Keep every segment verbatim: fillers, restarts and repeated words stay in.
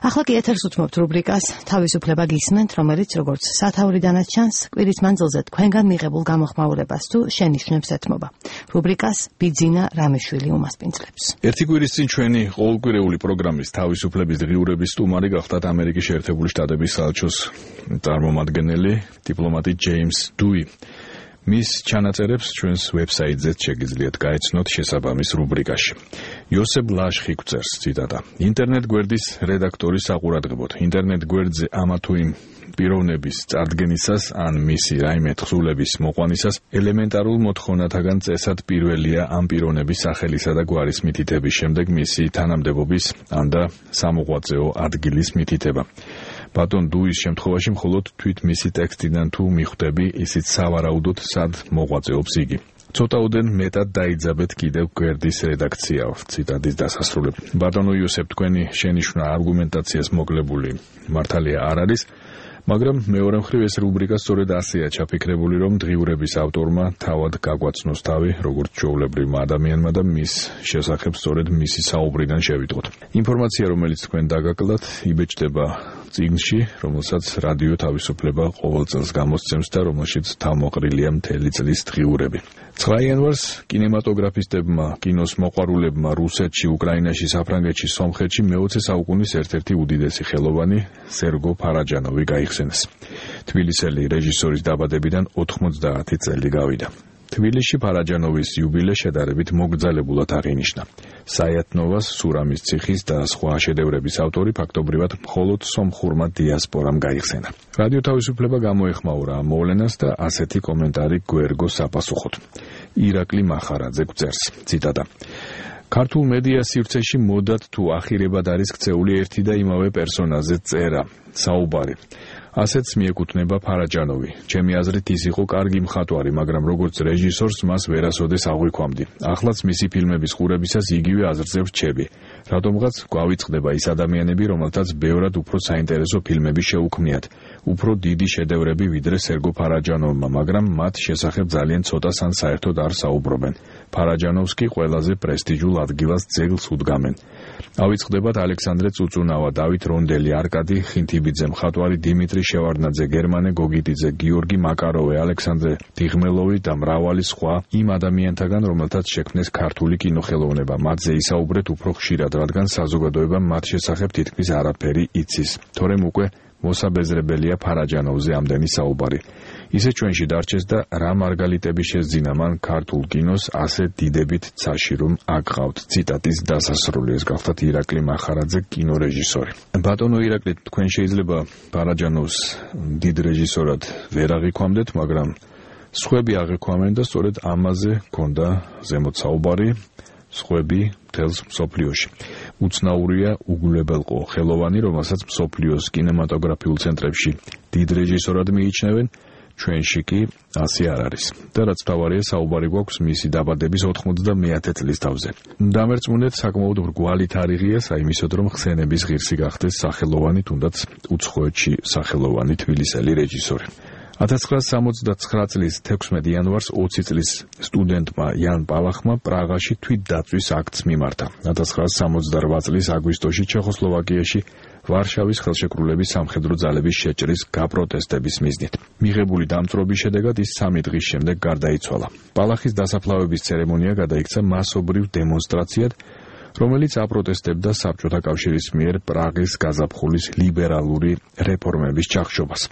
ახლა კი ეთერს უთმობთ რუბრიკას თავისუფლება გისმენთ, რომელიც როგორც სათაურიდანაც ჩანს, კვირის მანძილზე თქვენგან მიღებულ გამოხმაურებას თუ შენიშვნებს ეთმობა. რუბრიკას ბიძინა რამიშვილი უმასპინძლებს. ერთი კვირის წინ ჩვენი ყოველკვირეული პროგრამის თავისუფლების დღიურების სტუმარი გახდათ ამერიკის შეერთებული შტატების საელჩოს წარმომადგენელი დიპლომატი ჯეიმს დუი. მის ჩანაწერებს ჩვენს ვებსაიტზეც შეგიძლიათ გაეცნოთ შესაბამის რუბრიკაში. იოსებ ლაშხი გვწერს, ციტატა: ინტერნეტ გვერდის რედაქტორის საყურადღებოდ, ინტერნეტ გვერდზე ამა თუ იმ პიროვნების წარდგენისას ან მისი რაიმე თხზულების მოყვანისას ელემენტარულ მოთხოვნათაგან წესად პირველია ამ პიროვნების სახელისა და გვარის მითითების შემდეგ მისი თანამდებობის ან და სამოღვაწეო ადგილის მითითება. ბატონ დუის შემთხვევაში მხოლოდ თვით მისი ტექსტიდან თუ მიხვდები, ისიც სავარაუდოდ სად მოღვაწეობს იგი. ცოტაოდენ მეტად დაიძაბეთ კიდევ გვერდის რედაქცია. ციტატის დასასრულებ. ბატონო იოსებ, თქვენი შენიშვნა არგუმენტაციას მოკლებული მართალია არ არის, მაგრამ მეორე მხრივ ეს რუბრიკა სწორედ ასეა ჩაფიქრებული, რომ დღიურების ავტორმა თავად გაგვაცნოს თავი, როგორც ჩვეულებრივმა ადამიანმა და მის შესახებ სწორედ მისი საუბრიდან შევიტყოთ. ინფორმაცია, რომელიც თქვენ დაგაკლდათ, იბეჭდება წიგნში, რომელსაც რადიო თავისუფლება ყოველ წელს გამოსცემს და რომელშიც თავმოყრილია მთელი წლის დღიურები. ცხრა იანვარს კინემატოგრაფისტებმა, კინოს მოყვარულებმა რუსეთში, უკრაინაში, საფრანგეთში, სომხეთში მეოცე საუკუნის ერთ-ერთი უდიდესი ხელოვანი სერგო ფარაჯანოვი გაიხსენეს. თბილისელი რეჟისორის დაბადებიდან ოთხმოცდაათი წელი გავიდა. თბილისში ფარაჯანოვის იუბილე შედარებით მოგრძალებულად აღინიშნა. საიათნოვას, სურამის ციხის და სხვა შედევრების ავტორი ფაქტობრივად მხოლოდ სომხურმა დიასპორამ გაიხსენა. რადიო თავისუფლება გამოეხმაურა ამ მოვლენას და ასეთი კომენტარი გვერგო საპასუხოდ. ირაკლი მახარაძე გვწერს, ციტატა: ქართულ მედია სივრცეში მოდად თუ ახირებად არის ქცეული ერთი და იმავე პერსონაჟზე წერა, საუბარი. ასეც მიეკუთვნება ფარაჯანოვი. ჩემი აზრით ის იყო კარგი მხატვარი, მაგრამ როგორც რეჟისორს მას ვერასოდეს აღვიქვამდი. ახლაც მისი ფილმების ყურებისას იგივე აზრზე ვრჩები. რატომღაც გვავიწყდება ის ადამიანები, რომელთაც ბევრად უფრო საინტერესო ფილმები შეუქმნიათ, უფრო დიდი შედევრები ვიდრე სერგო ფარაჯანოვმა, მაგრამ მათ შესახებ ძალიან ცოტას ან საერთოდ არ საუბრობენ. ფარაჯანოვს კი ყველაზე პრესტიჟულ ადგილას ძეგლს უდგამენ. ავიწყდებათ ალექსანდრე წუწუნავა, დავით რონდელი, არკადი ხინთიბიძე, მხატვარი დიმიტრი შევარდნაძე, გერმანე გოგიტიძე, გიორგი მაკაროვე, ალექსანდრე დიღმელოვი და მრავალი სხვა იმ ადამიანთაგან, რომელთაც შექმნეს ქართული კინოხელოვნება. მათზე ისაუბრეთ უფრო ხშირად, რადგან საზოგადოებამ მათ შესახებ თითქმის არაფერი იცის. თორემ უკვე მოსაბეზრებელია ფარაჯანოვზე ამდენი საუბარი. ისე ჩვენში დარჩეს და რა მარგალიტები შეძინა მან ქართულ კინოს ასე დიდებით ცაში, რომ აკყავთ. ციტატის დასასრული. ეს გახლდათ ირაკლი მახარაძე, კინორეჟისორი. ბატონო ირაკლი, თქვენ შეიძლება ფარაჯანოვს დიდ რეჟისორად ვერ აღიქვამდეთ, მაგრამ სხვები აღიქვამენ და სწორედ ამაზე ქონდა ზემოთ საუბარი. სხვები მთელს მსოფლიოში. უცნაურია უგულებელყო ხელოვანი, რომელსაც მსოფლიოს კინემატოგრაფიულ ცენტრებში დიდ რეჟისორად მიიჩნევენ, ჩვენში კი ასე არ არის. და რაც მთავარია, საუბარი გვაქვს მისი დაბადების ოთხმოცდამეათე წლის თავზე. დამერწმუნეთ, საკმაოდ მრგვალი თარიღია საიმისოდ, რომ ხსენების ღირსი გახდეს სახელოვანი, თუნდაც უცხოეთში სახელოვანი თბილისელი რეჟისორი. ათას ცხრაასი სამოცდათსხრა წლის თექვსმეტი იანვარს ოცი წლის სტუდენტმა იან პალახმა პრაღაში თვითდაწვის აქტს მიმართა. ათას ცხრაასი სამოცდარვა წლის აგვისტოში ჩეხოსლოვაკიაში ვარშავის ხელშეკრულების სამხედრო ძალების შეჭრის გაპროტესტების მიზნით. მიღებული დამწვრობის შედეგად ის სამი დღის შემდეგ გარდაიცვალა. პალახის დასაფლავების ცერემონია გადაიქცა მასობრივ დემონსტრაციად, რომელიც აპროტესტებდა საბჭოთა კავშირის მიერ პრაღის გაზაფხულის ლიბერალური რეფორმების ჩახშობას.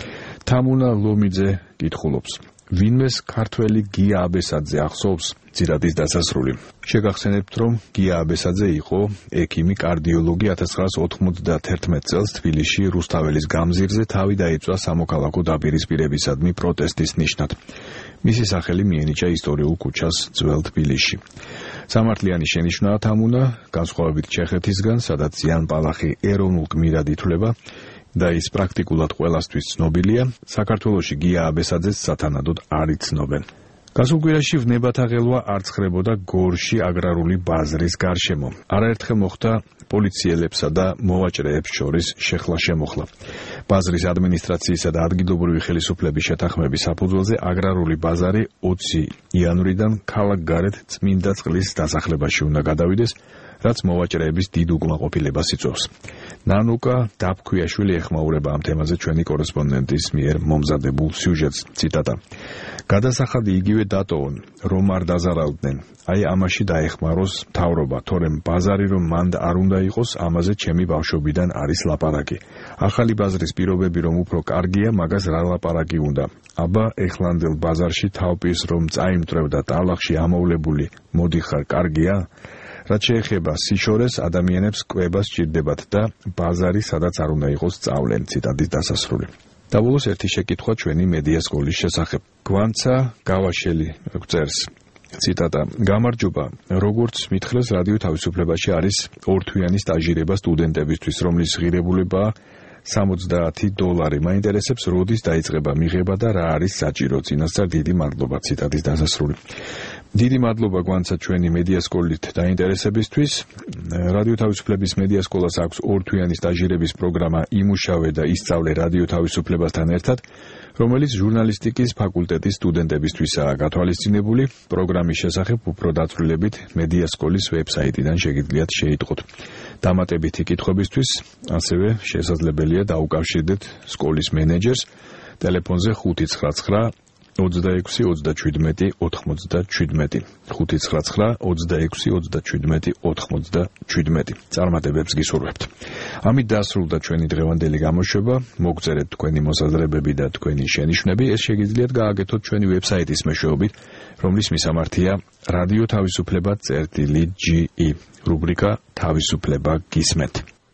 თამუნა ლომიძე კითხულობს: ვინმეს ქართველი გია აბესაძე ახსოვს? ციტატის დასასრული. შეგახსენებთ, რომ გია აბესაძე იყო ექიმი კარდიოლოგი. ათას ცხრაასი ოცდაათი წელს თბილისში რუსთაველის გამზირზე თავი დაიწვა სამოქალაქო დაპირისპირებისადმი პროტესტის ნიშნად. მისი სახელი მიენიჭა ისტორიულ ქუჩას ძველ თბილისში. სამართლიანი შენიშვნაა თამუნა, განსხვავებით ჩეხეთისგან, სადაც იან პალახი ეროვნულ გმირად ითვლება და ის პრაქტიკულად ყველასთვის ცნობილია, საქართველოში გია აბესაძეს სათანადოდ არ იცნობენ. გასულ კვირაში ვნებათა ღელვა არ ცხრებოდა გორში აგრარული ბაზრის გარშემო. არაერთხელ მოხდა პოლიციელებსა და მოვაჭრეებს შორის შეხლა-შემოხლა. ბაზრის ადმინისტრაციისა და ადგილობრივი ხელისუფლების შეთანხმების საფუძველზე აგრარული ბაზარი ოცი იანვრიდან ქალაქგარეთ წმინდა წყლის დასახლებაში უნდა გადავიდეს, რაც მოვაჭრეების დიდ უკმაყოფილებას იწვევს. ნანუკა დაფქვიაშვილი ეხმაურება ამ თემაზე ჩვენი კორესპონდენტის მიერ მომზადებულ სიუჟეტს. ციტატა: გადასახადი იგივე დატოვონ, რომ არ დაზარალდნენ. აი ამაში დაეხმაროს მთავრობა, თორემ ბაზარი რომ მანდ არ უნდა იყოს, ამაზე ჩემი ბავშვობიდან არის ლაპარაკი. ახალი ბაზრის პირობები რომ უფრო კარგია, მაგას რა ლაპარაკი უნდა. აბა ეხლანდელ ბაზარში თავპირს რომ წაიმტრევ და ტალახში ამოვლებული მოდიხარ, კარგია? რაც შეეხება სიშორეს, ადამიანებს კვება სჭირდებათ და ბაზარი სადაც არ უნდა იყოს სწავლენ. ციტატის დასასრული. და ბოლოს ერთი შეკითხვა ჩვენი მედია სკოლის შესახებ. გვანცა გავაშელი წერს. ციტატა: გამარჯობა, როგორც მითხრეს, რადიო თავისუფლებაში არის ორთვიანი სტაჟირება სტუდენტებისთვის, რომლის ღირებულებაა სამოცდაათი დოლარი. მაინტერესებს, როდის დაიწყება მიღება და რა არის საჭირო. წინასწარ დიდი მადლობა. ციტატის დასასრული. დიდი მადლობა გვანცა ჩვენი მედია სკოლით დაინტერესებისთვის. რადიო თავისუფლების მედია სკოლას აქვს ორთვიანი სტაჟირების პროგრამა იმუშავე და ისწავლე რადიო თავისუფლებასთან ერთად, რომელიც ჟურნალისტიკის ფაკულტეტის სტუდენტებისთვისაა გათვალისწინებული. პროგრამის შესახებ უფრო დაწვრილებით მედია სკოლის ვებსაიტიდან შეგიძლიათ შეიტყოთ. დამატებითი კითხვებისთვის ასევე შესაძლებელია დაუკავშირდეთ სკოლის მენეჯერს ტელეფონზე ხუთი ცხრა ცხრა ოცდაექვსი ოცდაჩვიდმეტი ოთხმოცდაჩვიდმეტი ხუთი ცხრა ცხრა ოცდაექვსი ოცდაჩვიდმეტი ოთხმოცდაჩვიდმეტი. წარმატებებს გისურვებთ. ამით დასრულდა ჩვენი დღევანდელი გამოშვება. მოგწერეთ თქვენი მოსაზრებები და თქვენი შენიშვნები. ეს შეგიძლიათ გააკეთოთ ჩვენი ვებსაიტის მეშვეობით, რომლის მისამართია რადიო თავისუფლება წერტილი ჯი ი, რუბრიკა თავისუფლება გისმენთ.